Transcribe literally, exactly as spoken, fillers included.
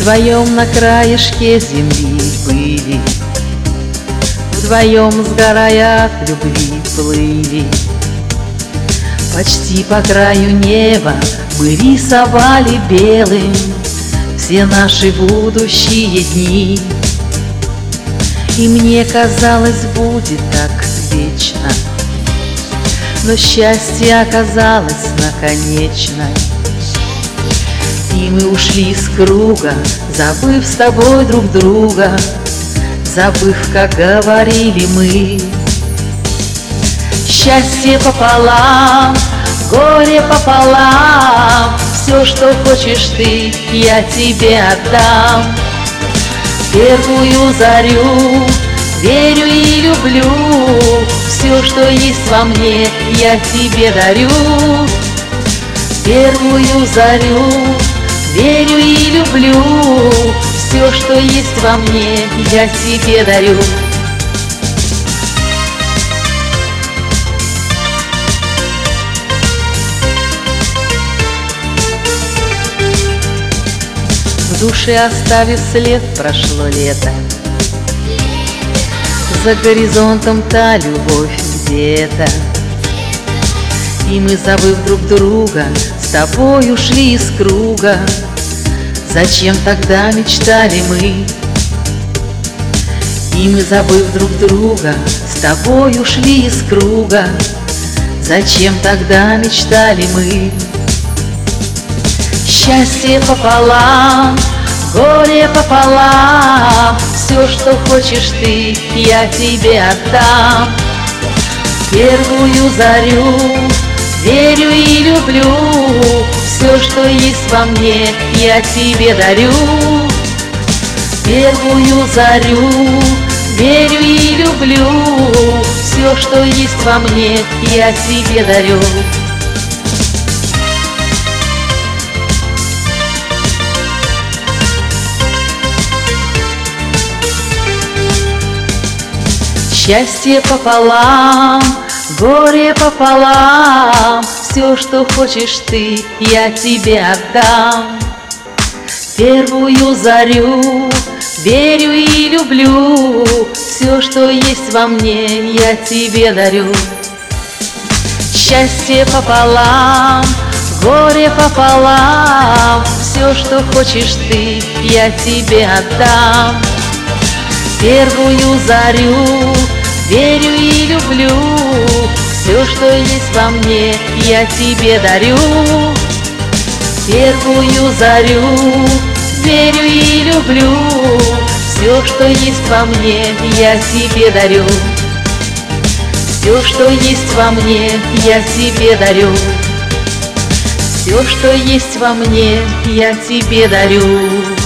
Вдвоем на краешке земли были, вдвоем, сгорая от любви, плыли. Почти по краю неба мы рисовали белым все наши будущие дни. И мне казалось, будет так вечно, но счастье оказалось наконечно. И мы ушли с круга, забыв с тобой друг друга, забыв, как говорили мы. Счастье пополам, горе пополам, все, что хочешь ты, я тебе отдам. Первую зарю верю и люблю, все, что есть во мне, я тебе дарю. Первую зарю верю и люблю, все, что есть во мне, я тебе дарю. В душе оставив след, прошло лето, за горизонтом та любовь где-то. И мы, забыв друг друга, с тобой ушли из круга. Зачем тогда мечтали мы? И мы, забыв друг друга, с тобой ушли из круга. Зачем тогда мечтали мы? Счастье пополам, горе пополам, все, что хочешь ты, я тебе отдам. Первую зарю верю и люблю, все, что есть во мне, я тебе дарю. Первую зарю верю и люблю, все, что есть во мне, я тебе дарю. Счастье пополам, горе пополам, все, что хочешь ты, я тебе отдам. Первую зарю верю и люблю, все, что есть во мне, я тебе дарю. Счастье пополам, горе пополам, все, что хочешь ты, я тебе отдам. Первую зарю верю и люблю, все, что есть во мне, я тебе дарю. Первую зарю верю и люблю, все, что есть во мне, я тебе дарю. Все, что есть во мне, я тебе дарю. Все, что есть во мне, я тебе дарю.